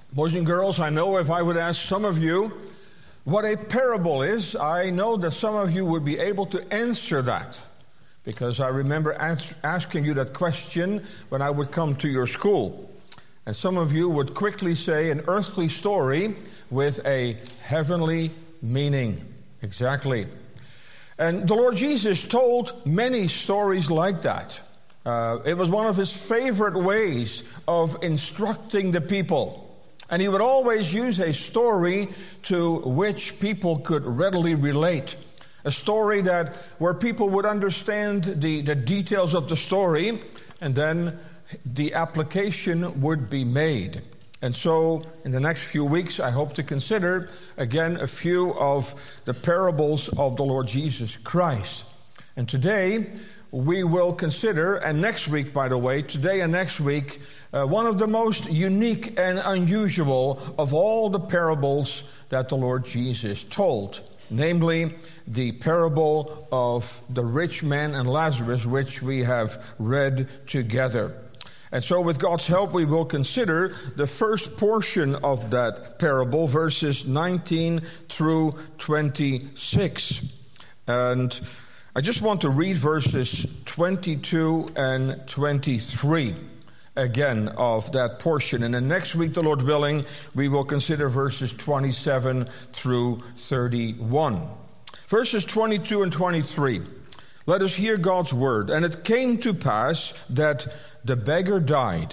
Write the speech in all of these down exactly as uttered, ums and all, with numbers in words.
Boys and girls, I know if I would ask some of you what a parable is, I know that some of you would be able to answer that. Because I remember ask, asking you that question when I would come to your school. And some of you would quickly say an earthly story with a heavenly meaning. Exactly. And the Lord Jesus told many stories like that. Uh, it was one of his favorite ways of instructing the people. And he would always use a story to which people could readily relate. A story that where people would understand the, the details of the story, and then the application would be made. And so, in the next few weeks, I hope to consider, again, a few of the parables of the Lord Jesus Christ. And today, we will consider, and next week, by the way, today and next week, uh, one of the most unique and unusual of all the parables that the Lord Jesus told. Namely, the parable of the rich man and Lazarus, which we have read together. And so with God's help, we will consider the first portion of that parable, verses nineteen through twenty-six. And I just want to read verses twenty-two and twenty-three again of that portion. And then next week, the Lord willing, we will consider verses twenty-seven through thirty-one. Verses twenty-two and twenty-three. Let us hear God's word. And it came to pass that the beggar died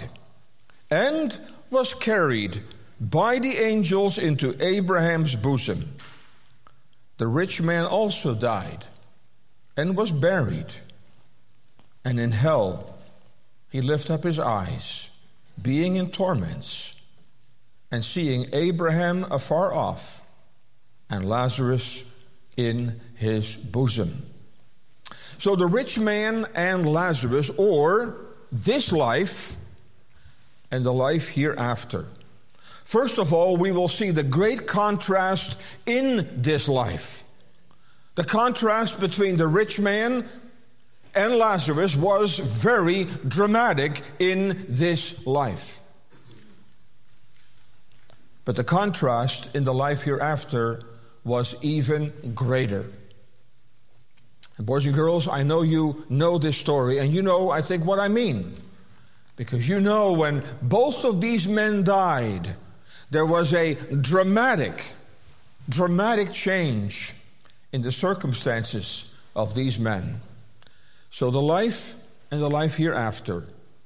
and was carried by the angels into Abraham's bosom. The rich man also died and was buried. And in hell he lifted up his eyes, being in torments, and seeing Abraham afar off, and Lazarus in his bosom. So the rich man and Lazarus, or this life and the life hereafter. First of all, we will see the great contrast in this life. The contrast between the rich man and Lazarus was very dramatic in this life. But the contrast in the life hereafter was even greater. And boys and girls, I know you know this story, and you know, I think, what I mean. Because you know when both of these men died, there was a dramatic, dramatic change in the circumstances of these men. So the life and the life hereafter,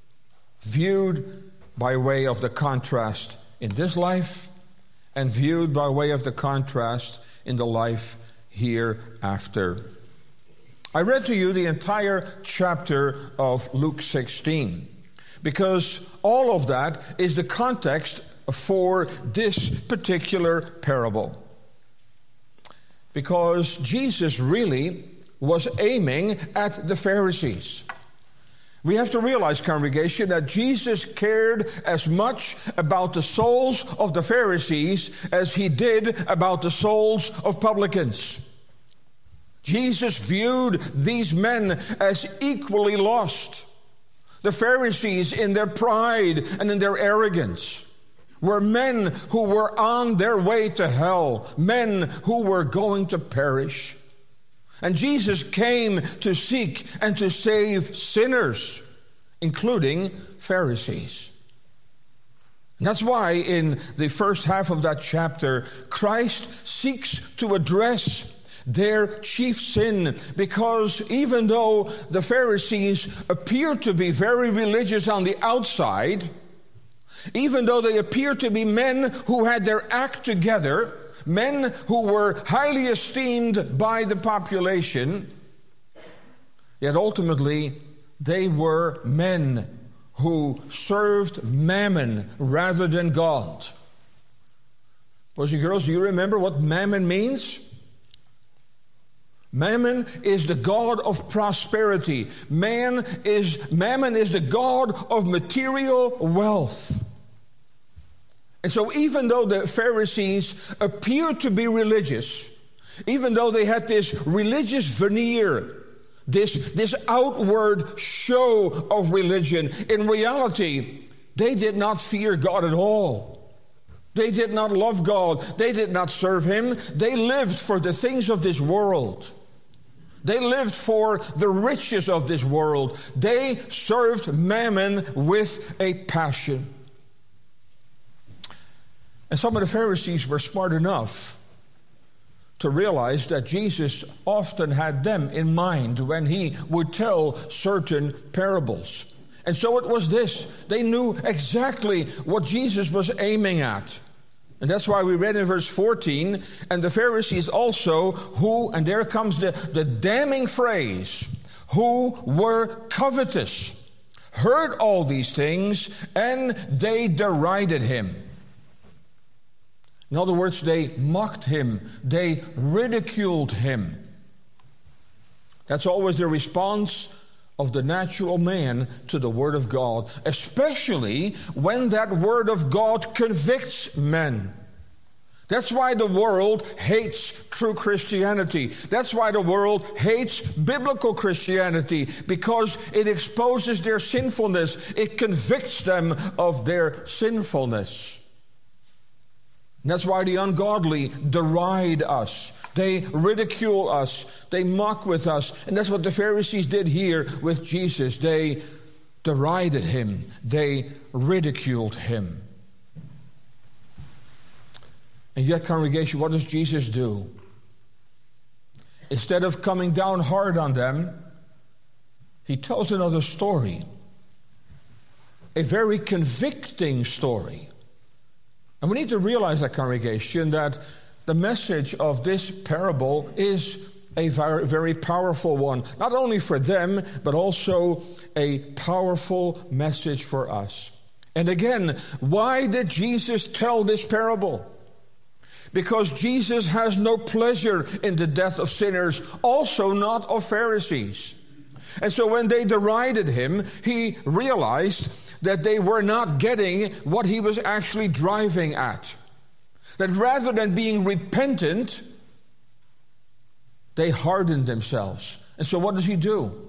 viewed by way of the contrast in this life, and viewed by way of the contrast in the life hereafter. I read to you the entire chapter of Luke sixteen, because all of that is the context for this particular parable. Because Jesus really was aiming at the Pharisees. We have to realize, congregation, that Jesus cared as much about the souls of the Pharisees as he did about the souls of publicans. Jesus viewed these men as equally lost. The Pharisees, in their pride and in their arrogance, were men who were on their way to hell, men who were going to perish. And Jesus came to seek and to save sinners, including Pharisees. And that's why in the first half of that chapter, Christ seeks to address their chief sin, because even though the Pharisees appear to be very religious on the outside, even though they appear to be men who had their act together, men who were highly esteemed by the population, yet ultimately they were men who served mammon rather than God. Boys and girls, do you remember what mammon means? Mammon is the god of prosperity. Man is, mammon is the god of material wealth. And so even though the Pharisees appeared to be religious, even though they had this religious veneer, this, this outward show of religion, in reality, they did not fear God at all. They did not love God. They did not serve Him. They lived for the things of this world. They lived for the riches of this world. They served mammon with a passion. And some of the Pharisees were smart enough to realize that Jesus often had them in mind when He would tell certain parables. And so it was this. They knew exactly what Jesus was aiming at. And that's why we read in verse fourteen, and the Pharisees also, who, and there comes the, the damning phrase, who were covetous, heard all these things, and they derided Him. In other words, they mocked Him, they ridiculed Him. That's always the response of the natural man to the Word of God, especially when that Word of God convicts men. That's why the world hates true Christianity. That's why the world hates biblical Christianity, because it exposes their sinfulness. It convicts them of their sinfulness. And that's why the ungodly deride us. They ridicule us. They mock with us. And that's what the Pharisees did here with Jesus. They derided Him. They ridiculed Him. And yet, congregation, what does Jesus do? Instead of coming down hard on them, He tells another story. A very convicting story. And we need to realize that, congregation, that the message of this parable is a very, very powerful one. Not only for them, but also a powerful message for us. And again, why did Jesus tell this parable? Because Jesus has no pleasure in the death of sinners, also not of Pharisees. And so when they derided Him, He realized that they were not getting what He was actually driving at. That rather than being repentant, they hardened themselves. And so what does He do?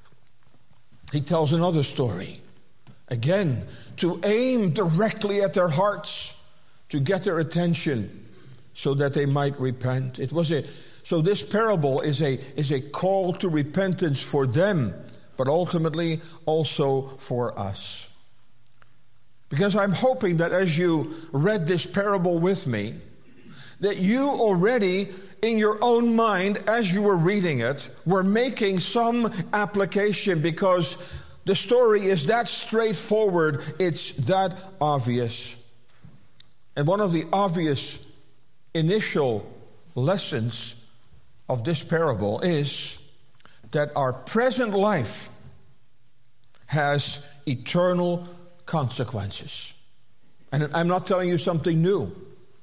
He tells another story. Again, to aim directly at their hearts, to get their attention, so that they might repent. It was a so this parable is a is a call to repentance for them, but ultimately also for us. Because I'm hoping that as you read this parable with me, that you already, in your own mind, as you were reading it, were making some application, because the story is that straightforward, it's that obvious. And one of the obvious initial lessons of this parable is that our present life has eternal consequences. And I'm not telling you something new,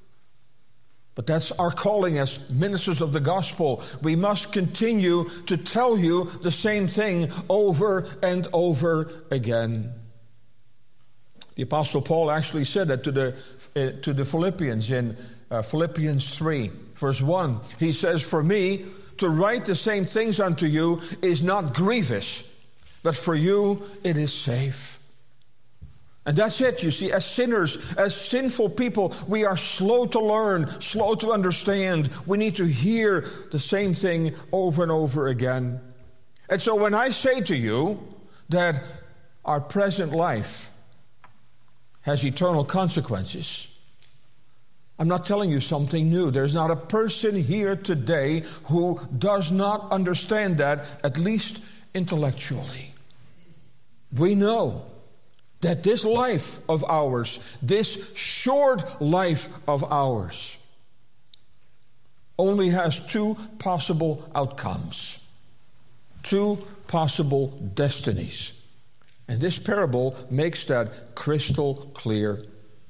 but that's our calling as ministers of the gospel. We must continue to tell you the same thing over and over again. The Apostle Paul actually said that to the uh, to the Philippians in uh, Philippians three, verse one. He says, "For me to write the same things unto you is not grievous, but for you it is safe." And that's it, you see, as sinners, as sinful people, we are slow to learn, slow to understand. We need to hear the same thing over and over again. And so when I say to you that our present life has eternal consequences, I'm not telling you something new. There's not a person here today who does not understand that, at least intellectually. We know that this life of ours, this short life of ours, only has two possible outcomes, two possible destinies. And this parable makes that crystal clear.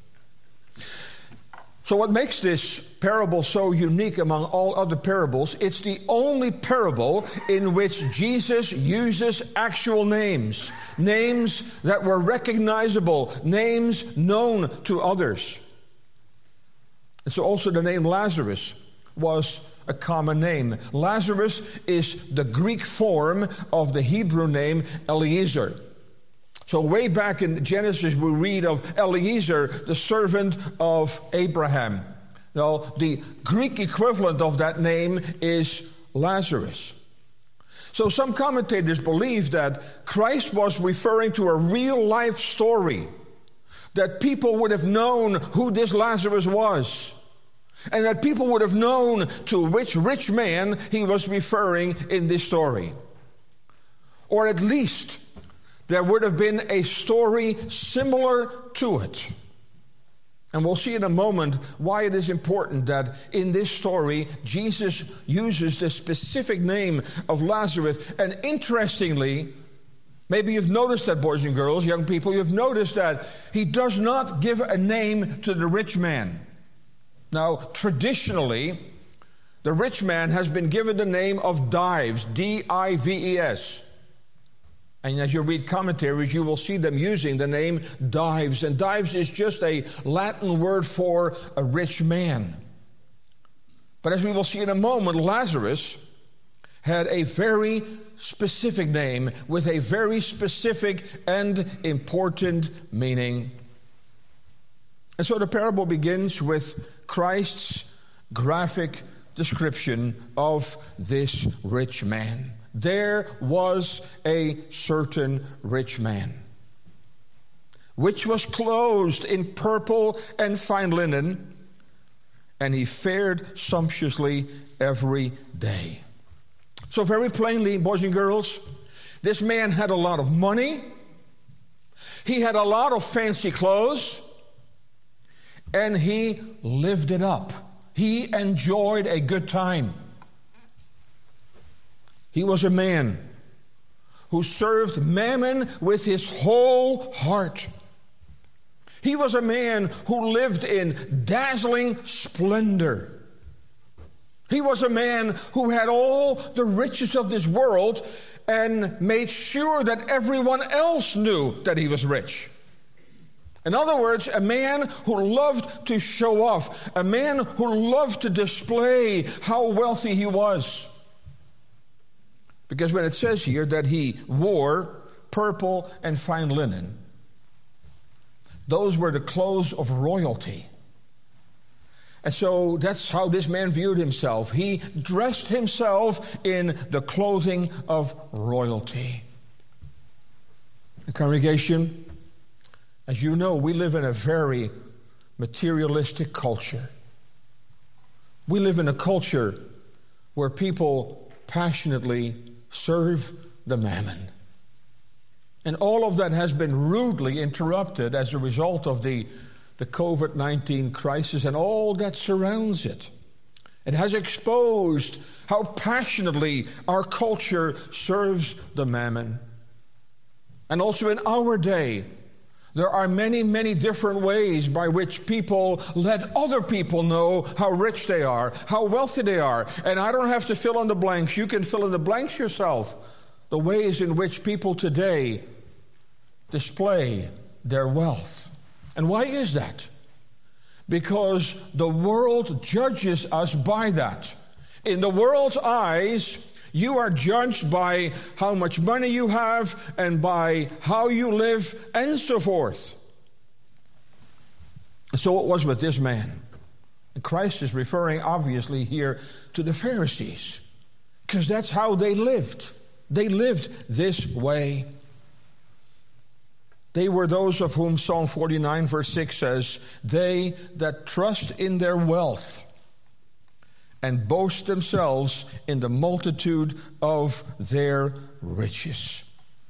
So what makes this parable so unique among all other parables, it's the only parable in which Jesus uses actual names, names that were recognizable, names known to others. And so also the name Lazarus was a common name. Lazarus is the Greek form of the Hebrew name Eliezer. So way back in Genesis, we read of Eliezer, the servant of Abraham. Now, the Greek equivalent of that name is Lazarus. So some commentators believe that Christ was referring to a real-life story, that people would have known who this Lazarus was, and that people would have known to which rich man he was referring in this story. Or at least there would have been a story similar to it. And we'll see in a moment why it is important that in this story, Jesus uses the specific name of Lazarus. And interestingly, maybe you've noticed that, boys and girls, young people, you've noticed that he does not give a name to the rich man. Now, traditionally, the rich man has been given the name of Dives, D I V E S. And as you read commentaries, you will see them using the name Dives. And Dives is just a Latin word for a rich man. But as we will see in a moment, Lazarus had a very specific name with a very specific and important meaning. And so the parable begins with Christ's graphic description of this rich man. There was a certain rich man, which was clothed in purple and fine linen, and he fared sumptuously every day. So very plainly, boys and girls, this man had a lot of money, he had a lot of fancy clothes, and he lived it up. He enjoyed a good time. He was a man who served Mammon with his whole heart. He was a man who lived in dazzling splendor. He was a man who had all the riches of this world and made sure that everyone else knew that he was rich. In other words, a man who loved to show off, a man who loved to display how wealthy he was. Because when it says here that he wore purple and fine linen, those were the clothes of royalty. And so that's how this man viewed himself. He dressed himself in the clothing of royalty. The congregation, as you know, we live in a very materialistic culture. We live in a culture where people passionately serve the mammon. And all of that has been rudely interrupted as a result of the, the covid nineteen crisis and all that surrounds it. It has exposed how passionately our culture serves the mammon. And also in our day, there are many, many different ways by which people let other people know how rich they are, how wealthy they are. And I don't have to fill in the blanks. You can fill in the blanks yourself. The ways in which people today display their wealth. And why is that? Because the world judges us by that. In the world's eyes, you are judged by how much money you have and by how you live and so forth. So it was with this man. And Christ is referring obviously here to the Pharisees, because that's how they lived. They lived this way. They were those of whom Psalm forty-nine verse six says, "They that trust in their wealth and boast themselves in the multitude of their riches."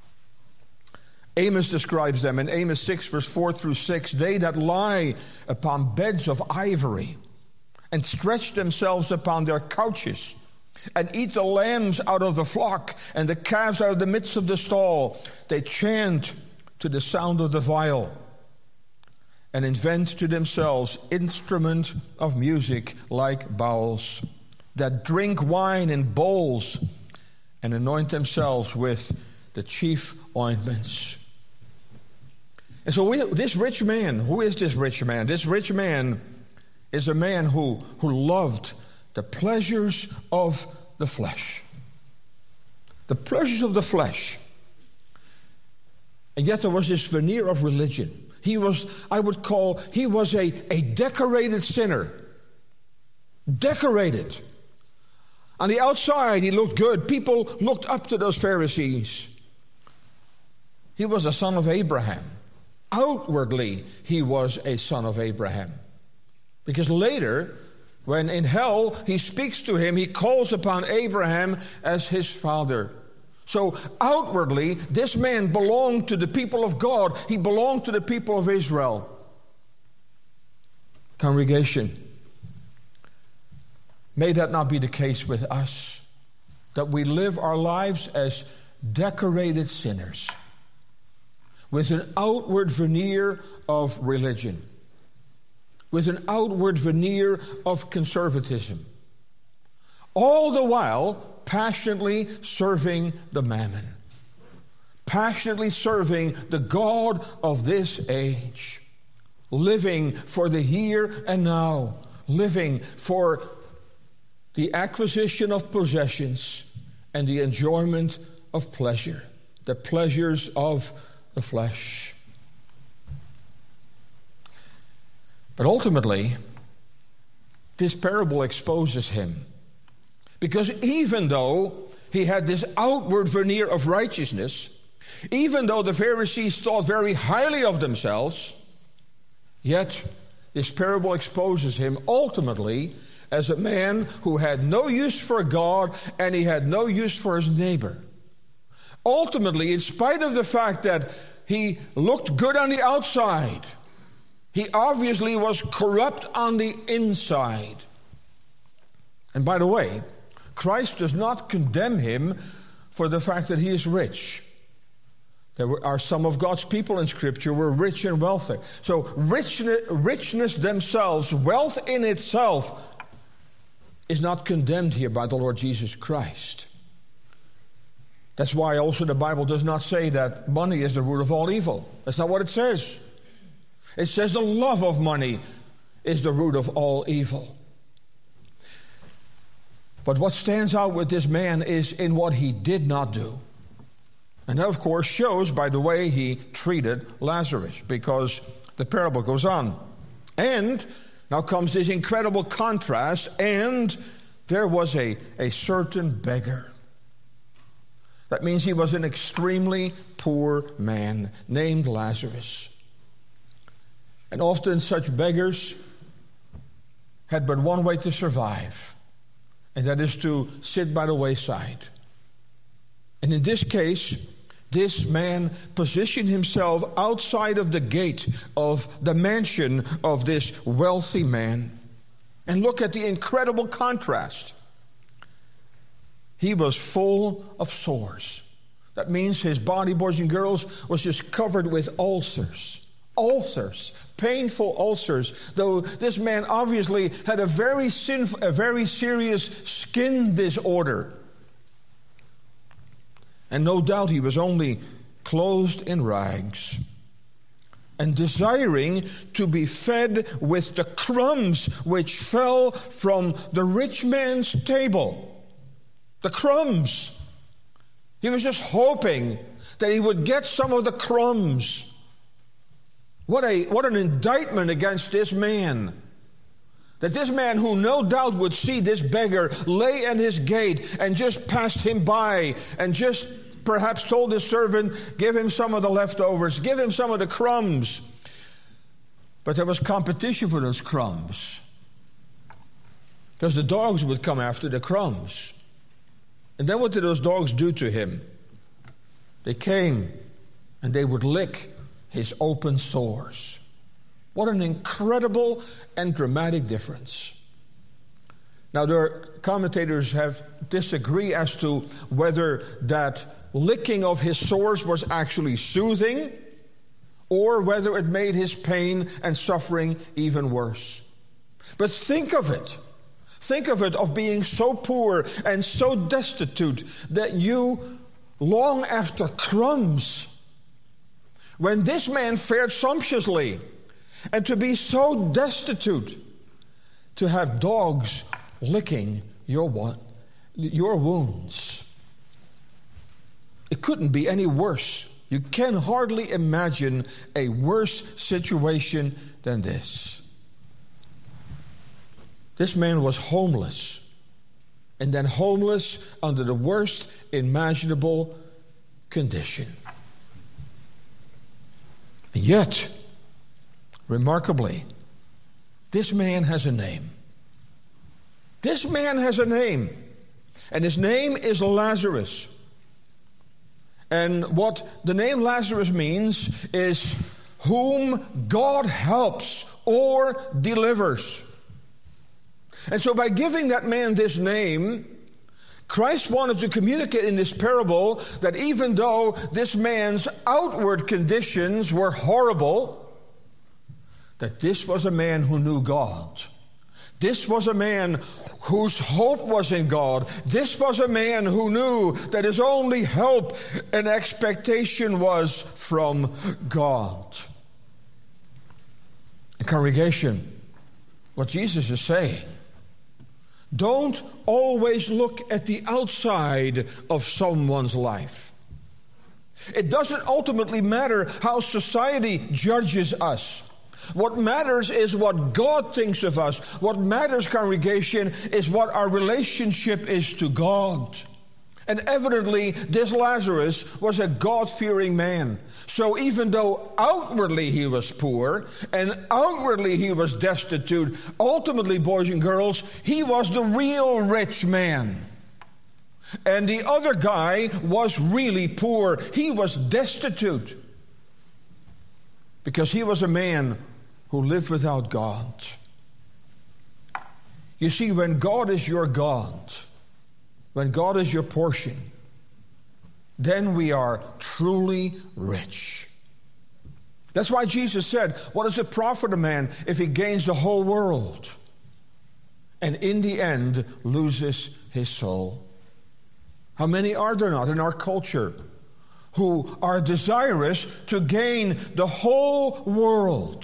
Amos describes them in Amos six verse four through six, "They that lie upon beds of ivory and stretch themselves upon their couches and eat the lambs out of the flock and the calves out of the midst of the stall, they chant to the sound of the viol and invent to themselves instrument of music like bowls, that drink wine in bowls and anoint themselves with the chief ointments." And so we, this rich man, who is this rich man? This rich man is a man who, who loved the pleasures of the flesh. The pleasures of the flesh. And yet there was this veneer of religion. He was, I would call, he was a, a decorated sinner. Decorated. On the outside, he looked good. People looked up to those Pharisees. He was a son of Abraham. Outwardly, he was a son of Abraham. Because later, when in hell he speaks to him, he calls upon Abraham as his father. So outwardly, this man belonged to the people of God. He belonged to the people of Israel. Congregation, may that not be the case with us, that we live our lives as decorated sinners with an outward veneer of religion, with an outward veneer of conservatism, all the while passionately serving the mammon, passionately serving the God of this age, living for the here and now, living for the acquisition of possessions and the enjoyment of pleasure, the pleasures of the flesh. But ultimately, this parable exposes him. Because even though he had this outward veneer of righteousness, even though the Pharisees thought very highly of themselves, yet this parable exposes him ultimately as a man who had no use for God and he had no use for his neighbor. Ultimately, in spite of the fact that he looked good on the outside, he obviously was corrupt on the inside. And by the way, Christ does not condemn him for the fact that he is rich. There are some of God's people in Scripture who were rich and wealthy. So richness, richness themselves, wealth in itself, is not condemned here by the Lord Jesus Christ. That's why also the Bible does not say that money is the root of all evil. That's not what it says. It says the love of money is the root of all evil. But what stands out with this man is in what he did not do. And that, of course, shows by the way he treated Lazarus, because the parable goes on. And now comes this incredible contrast, and there was a, a certain beggar. That means he was an extremely poor man named Lazarus. And often such beggars had but one way to survive, and that is to sit by the wayside. And in this case, this man positioned himself outside of the gate of the mansion of this wealthy man. And look at the incredible contrast. He was full of sores. That means his body, boys and girls, was just covered with ulcers. Ulcers, painful ulcers. Though this man obviously had a very sinful, a very serious skin disorder. And no doubt he was only clothed in rags and desiring to be fed with the crumbs which fell from the rich man's table. The crumbs. He was just hoping that he would get some of the crumbs. What a what an indictment against this man. That this man, who no doubt would see this beggar lay at his gate and just passed him by and just perhaps told his servant, give him some of the leftovers, give him some of the crumbs. But there was competition for those crumbs, because the dogs would come after the crumbs. And then what did those dogs do to him? They came and they would lick his open sores. What an incredible and dramatic difference. Now, there are commentators have disagree as to whether that licking of his sores was actually soothing or whether it made his pain and suffering even worse. But think of it. Think of it, of being so poor and so destitute that you long after crumbs. When this man fared sumptuously, and to be so destitute, to have dogs licking your what, your wounds. It couldn't be any worse You can hardly imagine a worse situation than this. This man was homeless, and then homeless under the worst imaginable condition. And yet, remarkably, this man has a name. This man has a name, and his name is Lazarus. And what the name Lazarus means is whom God helps or delivers. And so by giving that man this name, Christ wanted to communicate in this parable that even though this man's outward conditions were horrible, that this was a man who knew God. This was a man whose hope was in God. This was a man who knew that his only help and expectation was from God. And congregation, what Jesus is saying, don't always look at the outside of someone's life. It doesn't ultimately matter how society judges us. What matters is what God thinks of us. What matters, congregation, is what our relationship is to God. And evidently, this Lazarus was a God-fearing man. So even though outwardly he was poor and outwardly he was destitute, ultimately, boys and girls, he was the real rich man. And the other guy was really poor. He was destitute because he was a man who lived without God. You see, when God is your God, when God is your portion, then we are truly rich. That's why Jesus said, what does it profit a man if he gains the whole world and in the end loses his soul? How many are there not in our culture who are desirous to gain the whole world?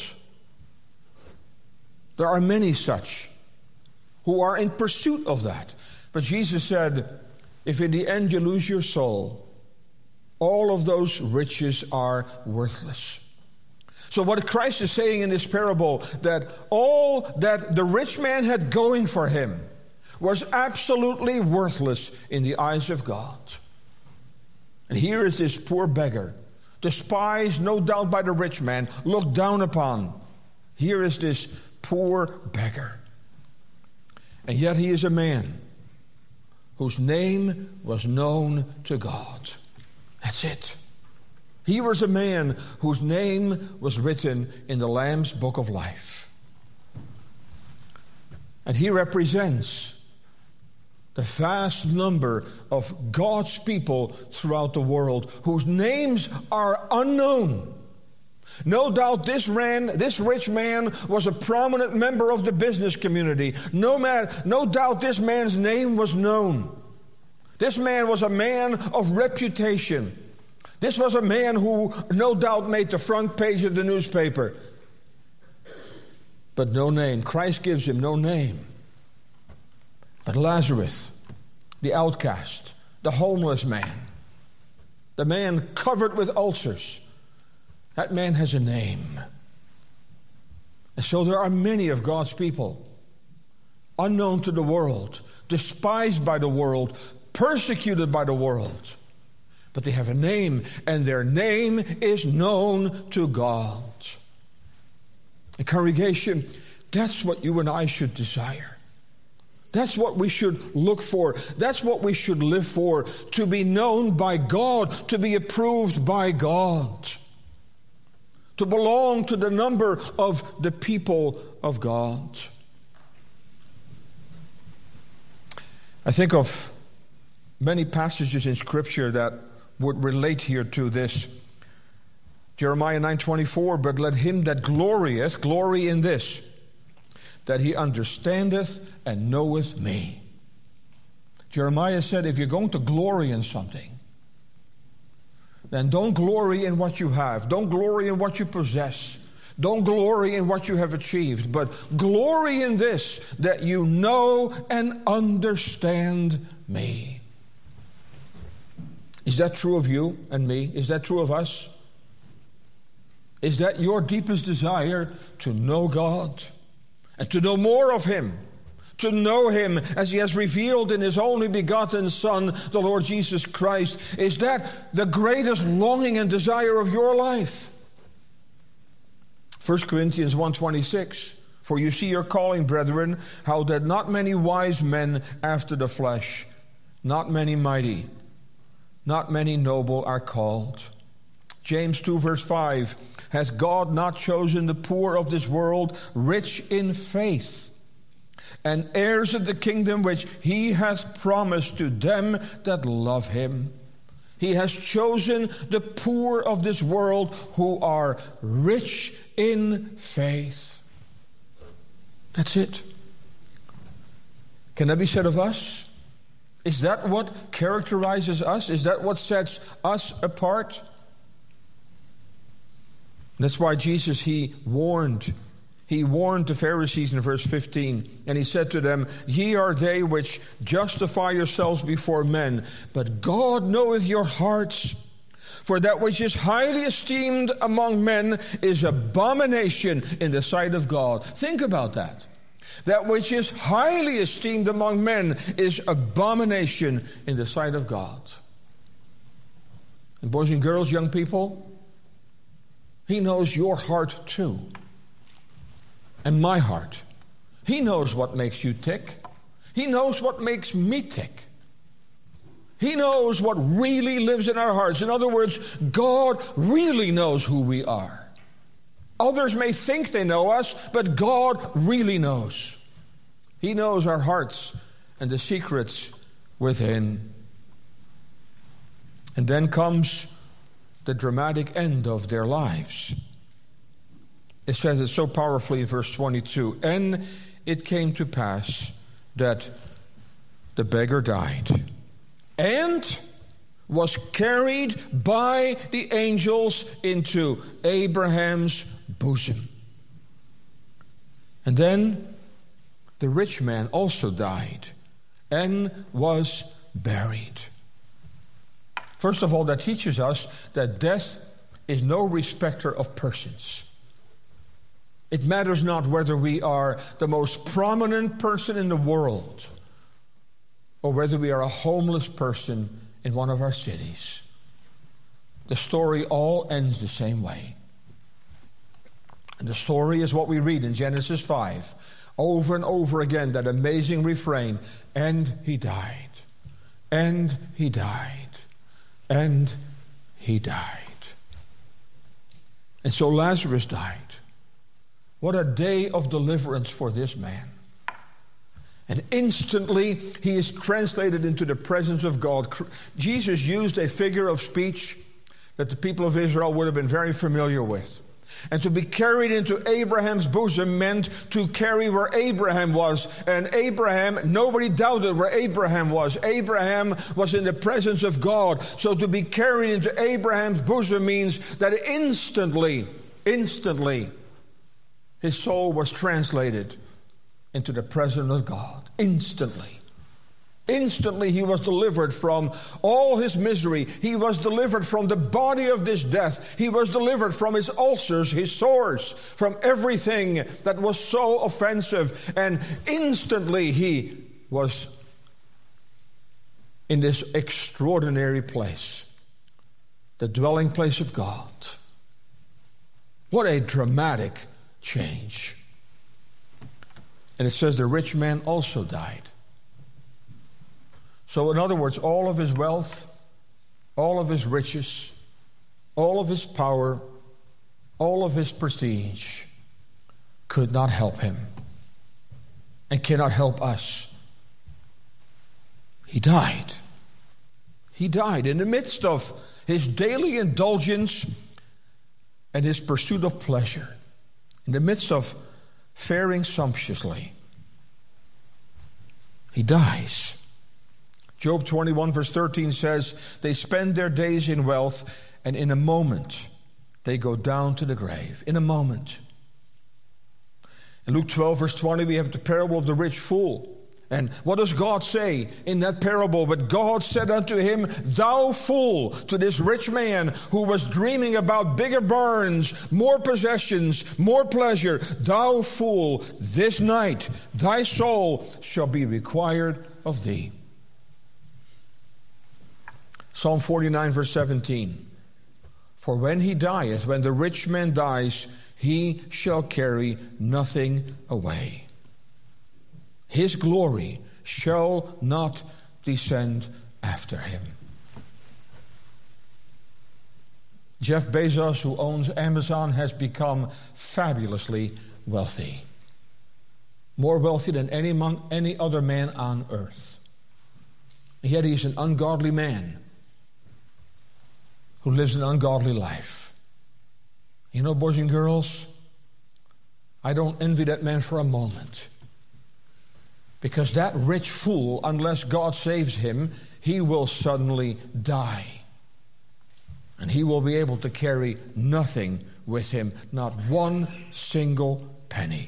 There are many such who are in pursuit of that. But Jesus said, if in the end you lose your soul, all of those riches are worthless. So what Christ is saying in this parable, that all that the rich man had going for him was absolutely worthless in the eyes of God. And here is this poor beggar, despised no doubt by the rich man, looked down upon. Here is this poor beggar. And yet he is a man whose name was known to God. That's it. He was a man whose name was written in the Lamb's Book of Life. And he represents the vast number of God's people throughout the world whose names are unknown. No doubt this man, this rich man was a prominent member of the business community. No, man, no doubt this man's name was known. This man was a man of reputation. This was a man who no doubt made the front page of the newspaper. But no name. Christ gives him no name. But Lazarus, the outcast, the homeless man, the man covered with ulcers, that man has a name. And so there are many of God's people, unknown to the world, despised by the world, persecuted by the world. But they have a name, and their name is known to God. A congregation, that's what you and I should desire. That's what we should look for. That's what we should live for, to be known by God, to be approved by God, to belong to the number of the people of God. I think of many passages in Scripture that would relate here to this. Jeremiah nine twenty-four, but let him that glorieth glory in this, that he understandeth and knoweth me. Jeremiah said, if you're going to glory in something, then don't glory in what you have. Don't glory in what you possess. Don't glory in what you have achieved. But glory in this, that you know and understand me. Is that true of you and me? Is that true of us? Is that your deepest desire, to know God and to know more of Him? To know Him as He has revealed in His only begotten Son, the Lord Jesus Christ. Is that the greatest longing and desire of your life? First Corinthians one twenty-six. For you see your calling, brethren, how that not many wise men after the flesh, not many mighty, not many noble are called. James two verse five. Has God not chosen the poor of this world, rich in faith, and heirs of the kingdom which He hath promised to them that love Him? He has chosen the poor of this world who are rich in faith. That's it. Can that be said of us? Is that what characterizes us? Is that what sets us apart? That's why Jesus, He warned. He warned the Pharisees in verse fifteen. And He said to them, Ye are they which justify yourselves before men, but God knoweth your hearts. For that which is highly esteemed among men is abomination in the sight of God. Think about that. That which is highly esteemed among men is abomination in the sight of God. And boys and girls, young people, He knows your heart too. And my heart. He knows what makes you tick. He knows what makes me tick. He knows what really lives in our hearts. In other words, God really knows who we are. Others may think they know us, but God really knows. He knows our hearts and the secrets within. And then comes the dramatic end of their lives. It says it so powerfully in verse twenty-two. And it came to pass that the beggar died and was carried by the angels into Abraham's bosom. And then the rich man also died and was buried. First of all, that teaches us that death is no respecter of persons. It matters not whether we are the most prominent person in the world or whether we are a homeless person in one of our cities. The story all ends the same way. And the story is what we read in Genesis five. Over and over again, that amazing refrain. And he died. And he died. And he died. And so Lazarus died. What a day of deliverance for this man. And instantly he is translated into the presence of God. Jesus used a figure of speech that the people of Israel would have been very familiar with. And to be carried into Abraham's bosom meant to carry where Abraham was. And Abraham, nobody doubted where Abraham was. Abraham was in the presence of God. So to be carried into Abraham's bosom means that instantly, instantly, his soul was translated into the presence of God. Instantly. Instantly he was delivered from all his misery. He was delivered from the body of this death. He was delivered from his ulcers, his sores, from everything that was so offensive. And instantly he was in this extraordinary place, the dwelling place of God. What a dramatic change. And it says the rich man also died. So in other words, all of his wealth, all of his riches, all of his power, all of his prestige could not help him and cannot help us. He died. He died in the midst of his daily indulgence and his pursuit of pleasure, in the midst of faring sumptuously. He dies. Job twenty-one verse thirteen says, they spend their days in wealth, and in a moment they go down to the grave. In a moment. In Luke twelve verse twenty, we have the parable of the rich fool. And what does God say in that parable? But God said unto him, thou fool, to this rich man who was dreaming about bigger barns, more possessions, more pleasure, thou fool, this night thy soul shall be required of thee. Psalm forty-nine, verse seventeen. For when he dieth, when the rich man dies, he shall carry nothing away. His glory shall not descend after him. Jeff Bezos, who owns Amazon, has become fabulously wealthy. More wealthy than any, man, any other man on earth. Yet he's an ungodly man who lives an ungodly life. You know, boys and girls, I don't envy that man for a moment. Because that rich fool, unless God saves him, he will suddenly die. And he will be able to carry nothing with him, not one single penny.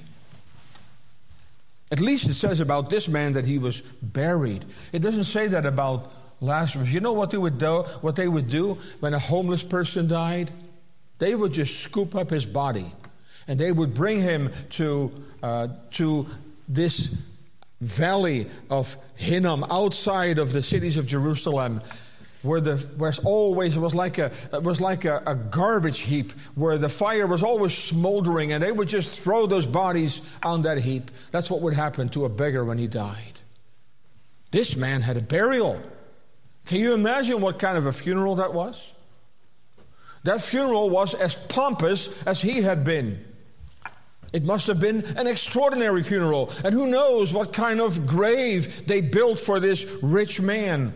At least it says about this man that he was buried. It doesn't say that about Lazarus. You know what they would do, what they would do when a homeless person died? They would just scoop up his body, and they would bring him to uh, to this valley of Hinnom outside of the cities of Jerusalem, where the where's always it was like a it was like a, a garbage heap where the fire was always smoldering, and they would just throw those bodies on that heap. That's what would happen to a beggar when he died. This man had a burial. Can you imagine what kind of a funeral that was? That funeral was as pompous as he had been. It must have been an extraordinary funeral. And who knows what kind of grave they built for this rich man.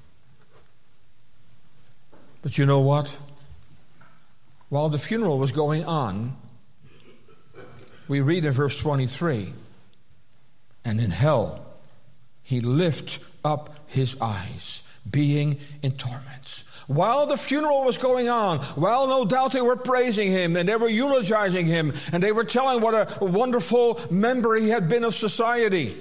But you know what? While the funeral was going on, we read in verse twenty-three, and in hell he lift up his eyes, being in torments. While the funeral was going on, while no doubt they were praising him and they were eulogizing him and they were telling what a wonderful member he had been of society,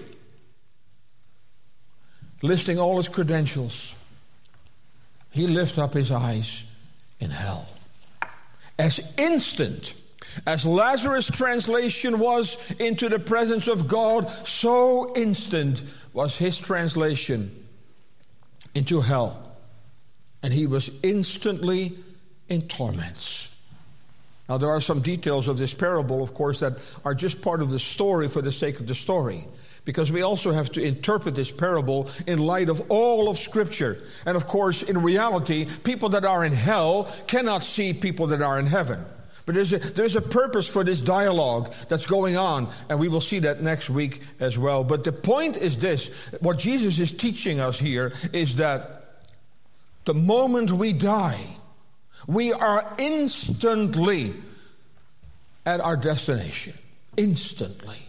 listing all his credentials, he lifted up his eyes in hell. As instant as Lazarus' translation was into the presence of God, so instant was his translation into hell. And he was instantly in torments. Now, there are some details of this parable, of course, that are just part of the story for the sake of the story. Because we also have to interpret this parable in light of all of Scripture. And of course, in reality, people that are in hell cannot see people that are in heaven. But there's a, there's a purpose for this dialogue that's going on, and we will see that next week as well. But the point is this: what Jesus is teaching us here is that the moment we die, we are instantly at our destination. Instantly.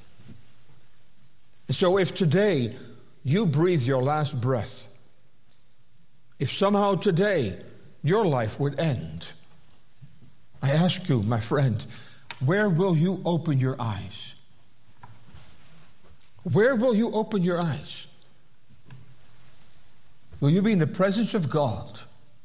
So if today you breathe your last breath, if somehow today your life would end, I ask you, my friend, where will you open your eyes? Where will you open your eyes? Will you be in the presence of God,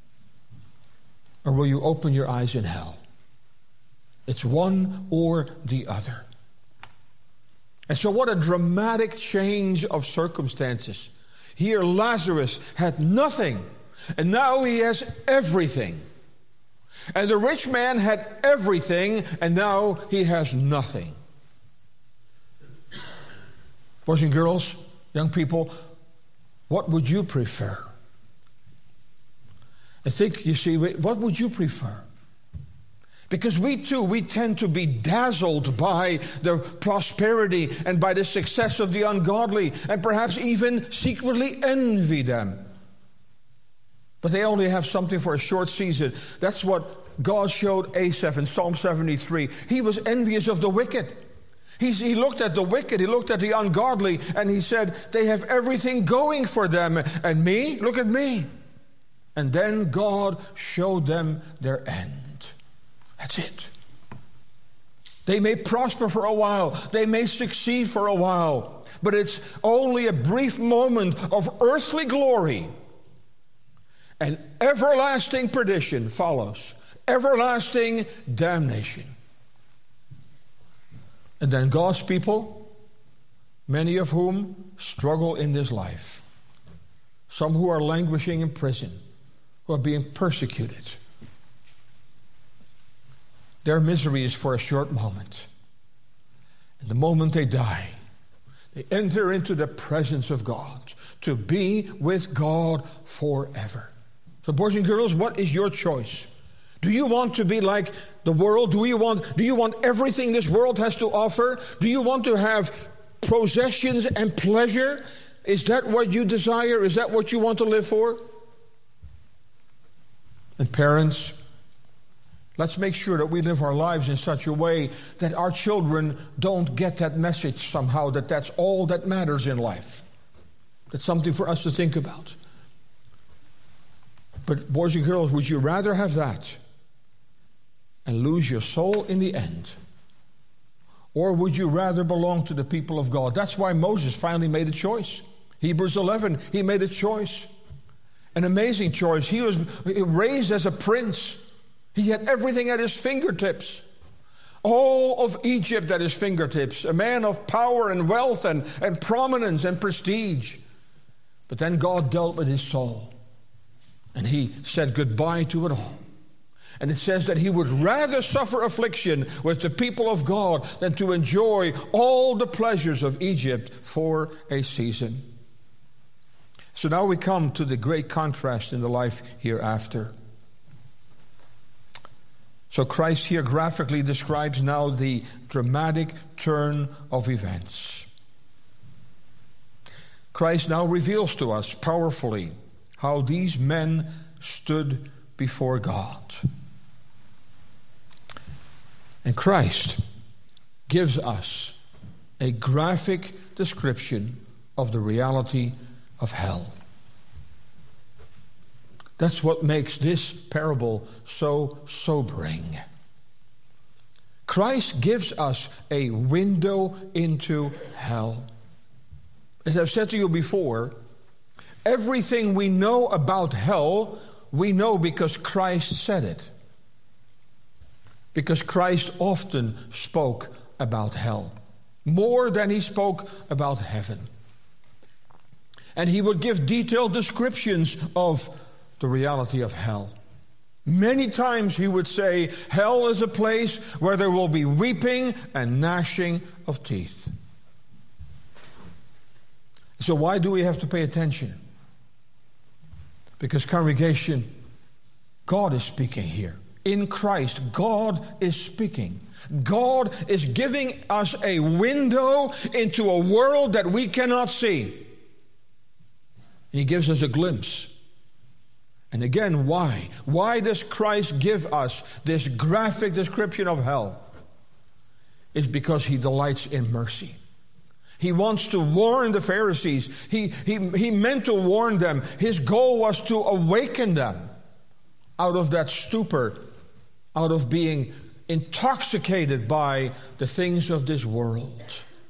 or will you open your eyes in hell? It's one or the other. And so what a dramatic change of circumstances. Here Lazarus had nothing, and now he has everything. And the rich man had everything, and now he has nothing. Boys and girls, young people, what would you prefer? I think, you see, what would you prefer? Because we too, we tend to be dazzled by the prosperity and by the success of the ungodly, and perhaps even secretly envy them. But they only have something for a short season. That's what God showed Asaph in Psalm seventy-three. He was envious of the wicked. He's, he looked at the wicked, he looked at the ungodly, and he said, they have everything going for them. And me? Look at me. And then God showed them their end. That's it. They may prosper for a while. They may succeed for a while. But it's only a brief moment of earthly glory. And everlasting perdition follows. Everlasting damnation. And then God's people, many of whom struggle in this life. Some who are languishing in prison, who are being persecuted. Their misery is for a short moment. And the moment they die, they enter into the presence of God to be with God forever. So boys and girls, what is your choice? Do you want to be like the world? Do you want, do you want everything this world has to offer? Do you want to have possessions and pleasure? Is that what you desire? Is that what you want to live for? And parents, let's make sure that we live our lives in such a way that our children don't get that message somehow, that that's all that matters in life. That's something for us to think about. But boys and girls, would you rather have that and lose your soul in the end? Or would you rather belong to the people of God? That's why Moses finally made a choice. Hebrews eleven, he made a choice. An amazing choice. He was raised as a prince. He had everything at his fingertips. All of Egypt at his fingertips. A man of power and wealth and, and prominence and prestige. But then God dealt with his soul. And he said goodbye to it all. And it says that he would rather suffer affliction with the people of God than to enjoy all the pleasures of Egypt for a season. So now we come to the great contrast in the life hereafter. So Christ here graphically describes now the dramatic turn of events. Christ now reveals to us powerfully how these men stood before God. And Christ gives us a graphic description of the reality of hell. That's what makes this parable so sobering. Christ gives us a window into hell. As I've said to you before, everything we know about hell, we know because Christ said it. Because Christ often spoke about hell, more than he spoke about heaven. And he would give detailed descriptions of the reality of hell. Many times he would say, hell is a place where there will be weeping and gnashing of teeth. So why do we have to pay attention? Because congregation, God is speaking here. In Christ, God is speaking. God is giving us a window into a world that we cannot see. He gives us a glimpse. And again, why? Why does Christ give us this graphic description of hell? It's because he delights in mercy. He wants to warn the Pharisees. He, he, he meant to warn them. His goal was to awaken them out of that stupor, out of being intoxicated by the things of this world.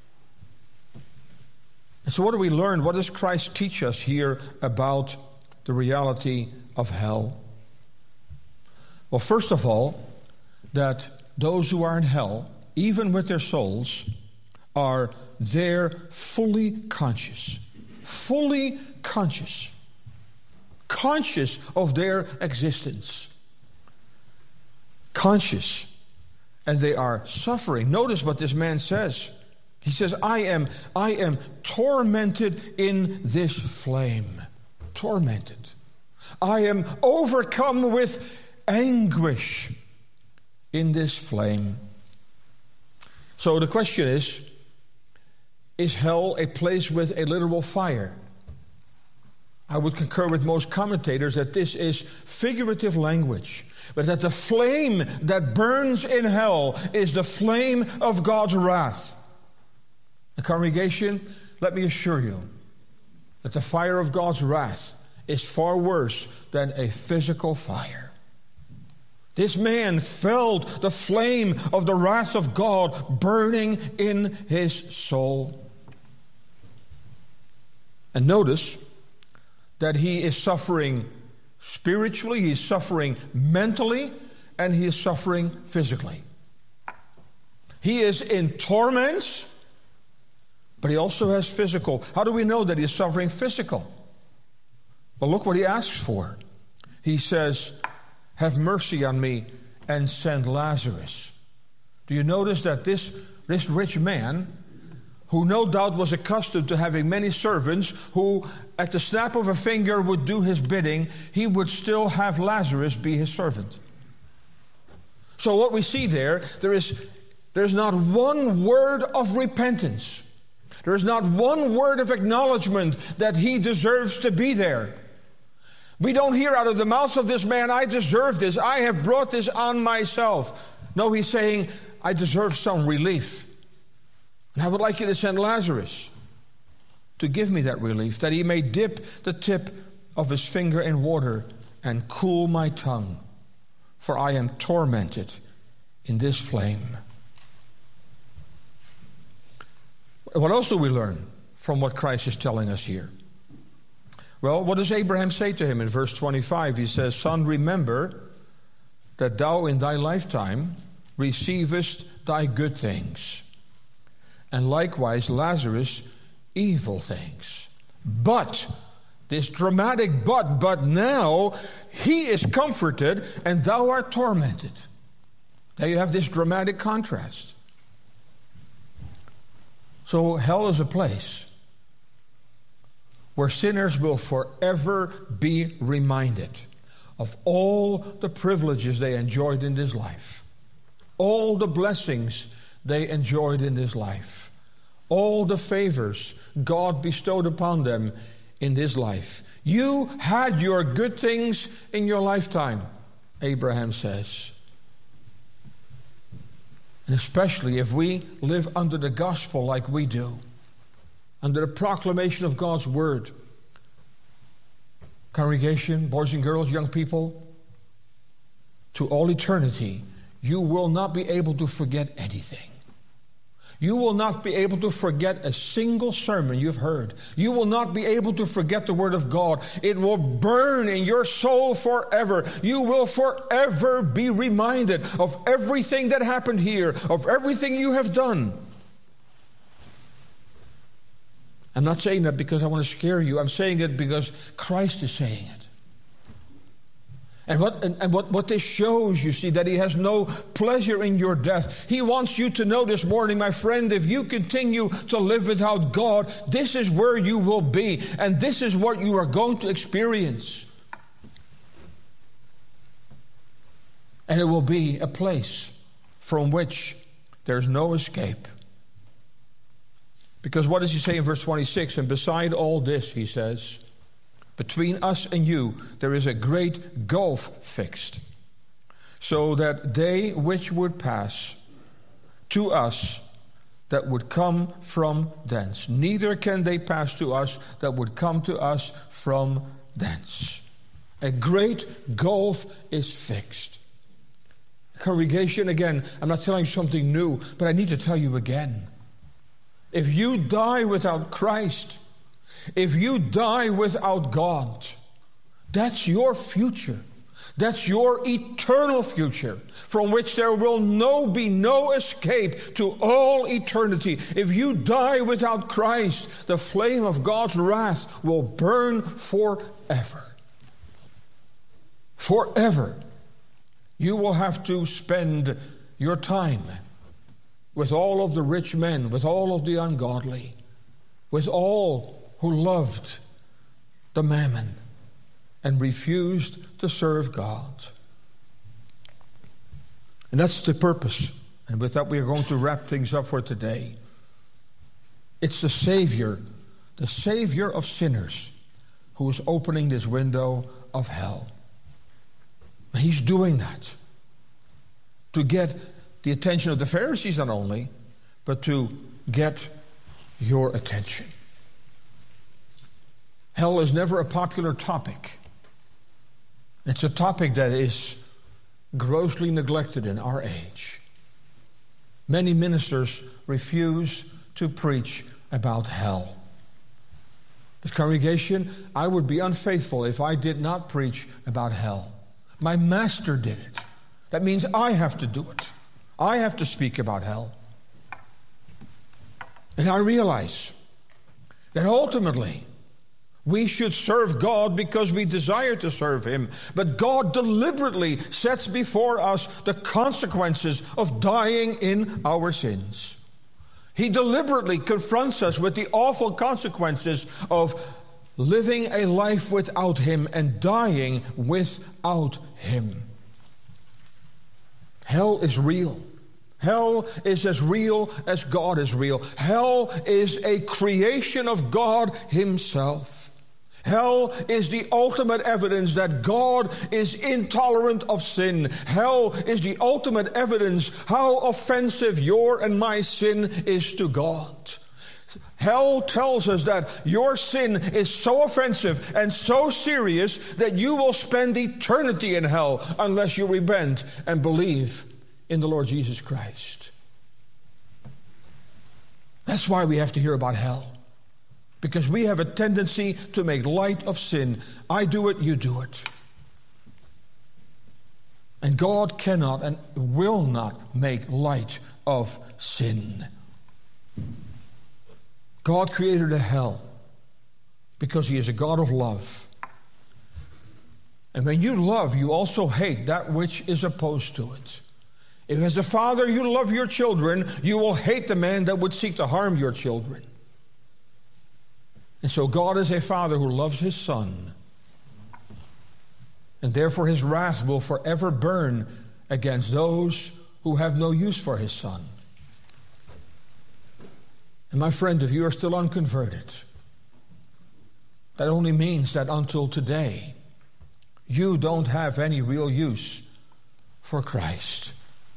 And so what do we learn? What does Christ teach us here about the reality of hell? Well, first of all, that those who are in hell, even with their souls, are there fully conscious. Fully conscious. Conscious of their existence. Conscious. And they are suffering. Notice what this man says. He says, I am, I am tormented in this flame. Tormented. I am overcome with anguish in this flame. So the question is, is hell a place with a literal fire? I would concur with most commentators that this is figurative language, but that the flame that burns in hell is the flame of God's wrath. The congregation, let me assure you that the fire of God's wrath is far worse than a physical fire. This man felt the flame of the wrath of God burning in his soul. And notice that he is suffering spiritually, he's suffering mentally, and he is suffering physically. He is in torments, but he also has physical. How do we know that he is suffering physical? Well, look what he asks for. He says, have mercy on me and send Lazarus. Do you notice that this, this rich man, who no doubt was accustomed to having many servants, who at the snap of a finger would do his bidding, he would still have Lazarus be his servant. So what we see there, there is there's not one word of repentance. There is not one word of acknowledgement that he deserves to be there. We don't hear out of the mouth of this man, I deserve this, I have brought this on myself. No, he's saying, I deserve some relief. And I would like you to send Lazarus to give me that relief, that he may dip the tip of his finger in water and cool my tongue, for I am tormented in this flame. What else do we learn from what Christ is telling us here? Well, what does Abraham say to him in verse twenty-five? He says, Son, remember that thou in thy lifetime receivest thy good things, and likewise Lazarus evil things. But, this dramatic but, but now he is comforted and thou art tormented. There you have this dramatic contrast. So hell is a place where sinners will forever be reminded of all the privileges they enjoyed in this life, all the blessings they enjoyed in this life, all the favors God bestowed upon them in this life. You had your good things in your lifetime, Abraham says. And especially if we live under the gospel like we do, under the proclamation of God's word. Congregation, boys and girls, young people, to all eternity, you will not be able to forget anything. You will not be able to forget a single sermon you've heard. You will not be able to forget the word of God. It will burn in your soul forever. You will forever be reminded of everything that happened here, of everything you have done. I'm not saying that because I want to scare you. I'm saying it because Christ is saying it. And what and, and what, what this shows, you see, that he has no pleasure in your death. He wants you to know this morning, my friend, if you continue to live without God, this is where you will be. And this is what you are going to experience. And it will be a place from which there's no escape. Because what does he say in verse twenty-six? And beside all this, he says, between us and you, there is a great gulf fixed, so that they which would pass to us that would come from thence, neither can they pass to us that would come to us from thence. A great gulf is fixed. Congregation, again, I'm not telling you something new, but I need to tell you again. If you die without Christ, if you die without God, that's your future. That's your eternal future, from which there will no be no escape to all eternity. If you die without Christ, the flame of God's wrath will burn forever. Forever. You will have to spend your time with all of the rich men, with all of the ungodly, with all who loved the mammon and refused to serve God. And that's the purpose. And with that, we are going to wrap things up for today. It's the Savior, the Savior of sinners, who is opening this window of hell. And he's doing that to get the attention of the Pharisees not only, but to get your attention. Hell is never a popular topic. It's a topic that is grossly neglected in our age. Many ministers refuse to preach about hell. But congregation, I would be unfaithful if I did not preach about hell. My master did it. That means I have to do it. I have to speak about hell. And I realize that ultimately we should serve God because we desire to serve Him. But God deliberately sets before us the consequences of dying in our sins. He deliberately confronts us with the awful consequences of living a life without Him and dying without Him. Hell is real. Hell is as real as God is real. Hell is a creation of God Himself. Hell is the ultimate evidence that God is intolerant of sin. Hell is the ultimate evidence how offensive your and my sin is to God. Hell tells us that your sin is so offensive and so serious that you will spend eternity in hell unless you repent and believe in the Lord Jesus Christ. That's why we have to hear about hell. Because we have a tendency to make light of sin. I do it, you do it. And God cannot and will not make light of sin. God created a hell because He is a God of love. And when you love, you also hate that which is opposed to it. If as a father you love your children, you will hate the man that would seek to harm your children. And so God is a Father who loves His Son. And therefore His wrath will forever burn against those who have no use for His Son. And my friend, if you are still unconverted, that only means that until today, you don't have any real use for Christ.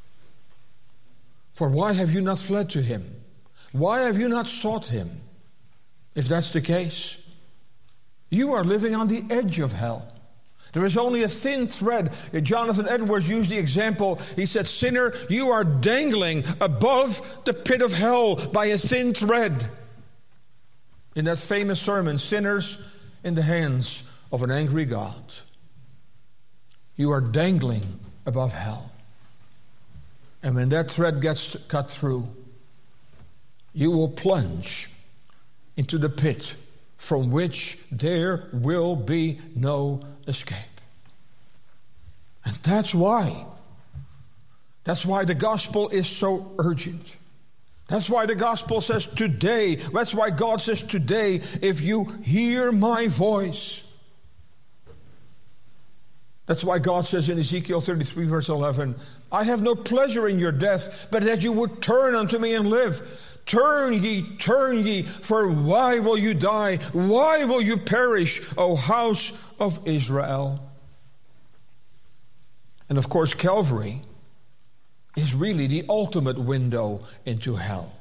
For why have you not fled to Him? Why have you not sought Him? If that's the case, you are living on the edge of hell. There is only a thin thread. Jonathan Edwards used the example. He said, sinner, you are dangling above the pit of hell by a thin thread. In that famous sermon, Sinners in the Hands of an Angry God. You are dangling above hell. And when that thread gets cut through, you will plunge into the pit from which there will be no escape. And that's why. That's why the gospel is so urgent. That's why the gospel says today. That's why God says today, if you hear my voice. That's why God says in Ezekiel thirty-three verse eleven, I have no pleasure in your death, but that you would turn unto me and live. Turn ye, turn ye, for why will you die? Why will you perish, O house of Israel? And of course, Calvary is really the ultimate window into hell.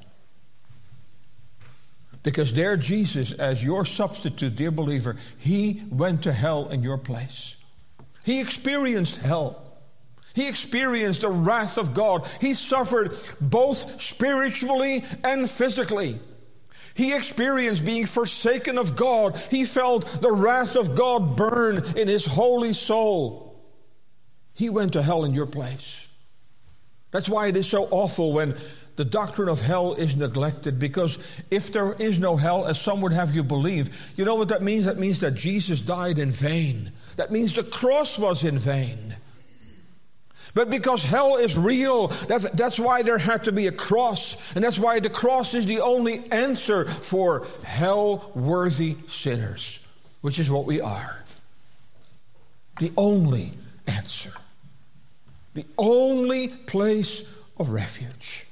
Because there Jesus, as your substitute, dear believer, He went to hell in your place. He experienced hell. He experienced the wrath of God. He suffered both spiritually and physically. He experienced being forsaken of God. He felt the wrath of God burn in His holy soul. He went to hell in your place. That's why it is so awful when the doctrine of hell is neglected, because if there is no hell, as some would have you believe, you know what that means? That means that Jesus died in vain. That means the cross was in vain. But because hell is real, that, that's why there had to be a cross. And that's why the cross is the only answer for hell-worthy sinners, which is what we are. The only answer. The only place of refuge.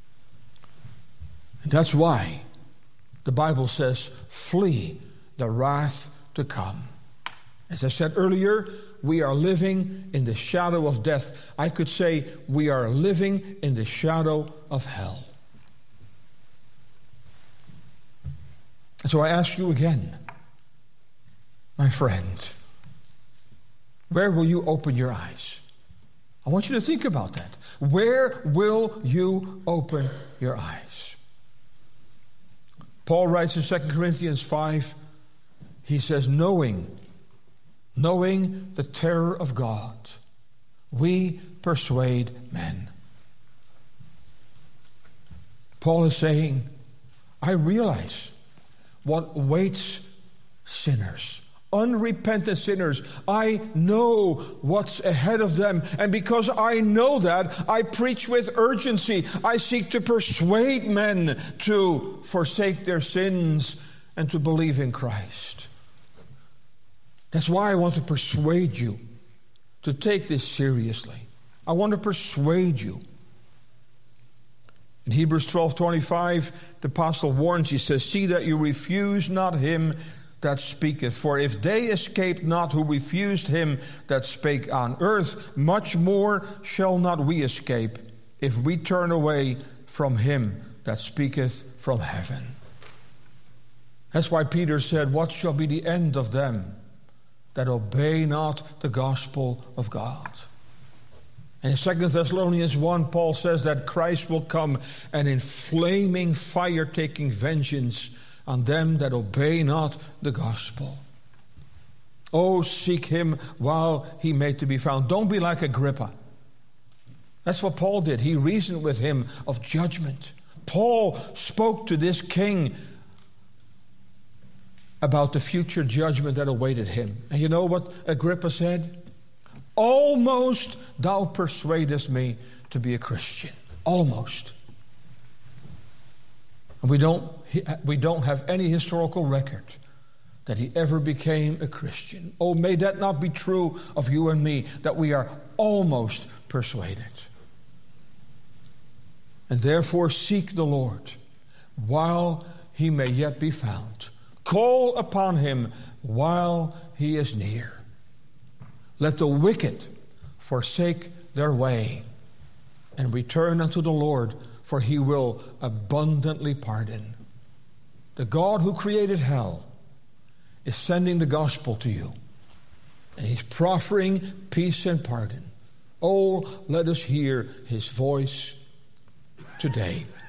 And that's why the Bible says, flee the wrath to come. As I said earlier, we are living in the shadow of death. I could say we are living in the shadow of hell. And so I ask you again, my friend, where will you open your eyes? I want you to think about that. Where will you open your eyes? Paul writes in Second Corinthians five, he says, knowing, knowing the terror of God, we persuade men. Paul is saying, I realize what waits sinners, unrepentant sinners. I know what's ahead of them. And because I know that, I preach with urgency. I seek to persuade men to forsake their sins and to believe in Christ. That's why I want to persuade you to take this seriously. I want to persuade you. In Hebrews twelve twenty-five, the apostle warns, he says, see that you refuse not him that speaketh. For if they escaped not who refused him that spake on earth, much more shall not we escape if we turn away from him that speaketh from heaven. That's why Peter said, what shall be the end of them that obey not the gospel of God? And in Second Thessalonians one, Paul says that Christ will come and in flaming fire taking vengeance on them that obey not the gospel. Oh, seek him while he may to be found. Don't be like Agrippa. That's what Paul did. He reasoned with him of judgment. Paul spoke to this king about the future judgment that awaited him. And you know what Agrippa said? Almost thou persuadest me to be a Christian. Almost. And we don't, we don't have any historical record that he ever became a Christian. Oh, may that not be true of you and me, that we are almost persuaded. And therefore seek the Lord while he may yet be found. Call upon him while he is near. Let the wicked forsake their way and return unto the Lord, for he will abundantly pardon. The God who created hell is sending the gospel to you, and he's proffering peace and pardon. Oh, let us hear his voice today.